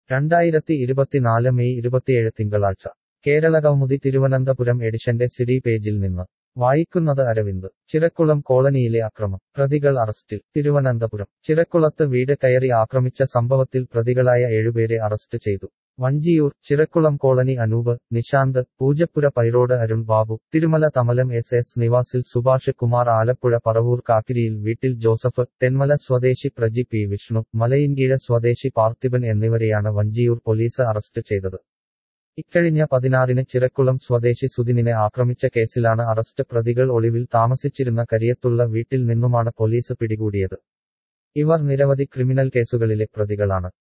2024 May 27 തിങ്കളാഴ്ച കേരളകൗമുദി തിരുവനന്തപുരം എഡിഷന്റെ CD പേജിൽ നിന്ന് വായിക്കുന്നത് അരവിന്ദ് ചിറക്കുളം കോളനിയിലെ അക്രമം പ്രതികൾ അറസ്റ്റിൽ തിരുവനന്തപുരം ചിറക്കുളത്ത് വീട് കയറി ആക്രമിച്ച സംഭവത്തിൽ പ്രതികളായ 7 പേരെ അറസ്റ്റ് ചെയ്തു വഞ്ചിയൂർ ചിറക്കുളം കോളനി അനൂപ് നിശാന്ത് പൂജപ്പുര പൈറോഡ് അരുൺ ബാബു തിരുമല തമലം SS നിവാസിൽ സുഭാഷ് കുമാർ ആലപ്പുഴ പറവൂർ കാക്കിരിയിൽ വീട്ടിൽ ജോസഫ് തെന്മല സ്വദേശി പ്രജി P വിഷ്ണു മലയിൻകീഴ് സ്വദേശി പാർത്ഥിബൻ എന്നിവരെയാണ് വഞ്ചിയൂർ പോലീസ് അറസ്റ്റ് ചെയ്തത് ഇക്കഴിഞ്ഞ 16-ന് ചിറക്കുളം സ്വദേശി സുധിനിനെ ആക്രമിച്ച കേസിലാണ് അറസ്റ്റ് പ്രതികൾ ഒളിവിൽ താമസിച്ചിരുന്ന കരിയത്തുള്ള വീട്ടിൽ നിന്നുമാണ് പോലീസ് പിടികൂടിയത് ഇവർ നിരവധി ക്രിമിനൽ കേസുകളിലെ പ്രതികളാണ്